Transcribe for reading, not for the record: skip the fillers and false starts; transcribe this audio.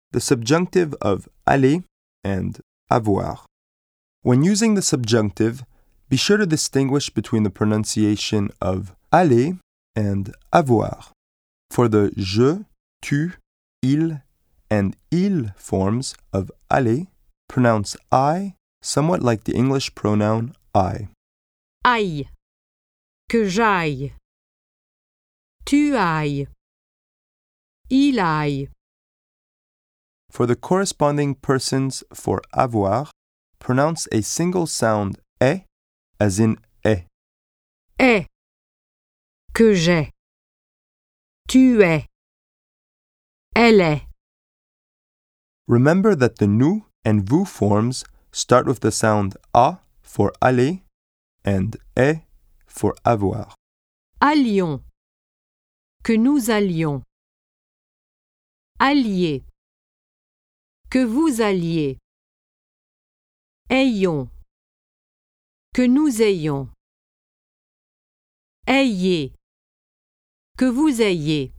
the subjunctive of aller and avoir. When using the subjunctive, be sure to distinguish between the pronunciation of aller and avoir. For the je, tu, il, and il forms of aller, pronounce I somewhat like the English pronoun I. Aille. Que j'aille. Tu ailles. Il aille. For the corresponding persons for avoir, pronounce a single sound est as in est. Est. Que j'ai. Tu es. Elle est. Remember that the nous and vous forms start with the sound a for aller and est for avoir. Allions. Que nous allions. Allier. Que vous alliez. Ayons. Que nous ayons. Ayez. Que vous ayez.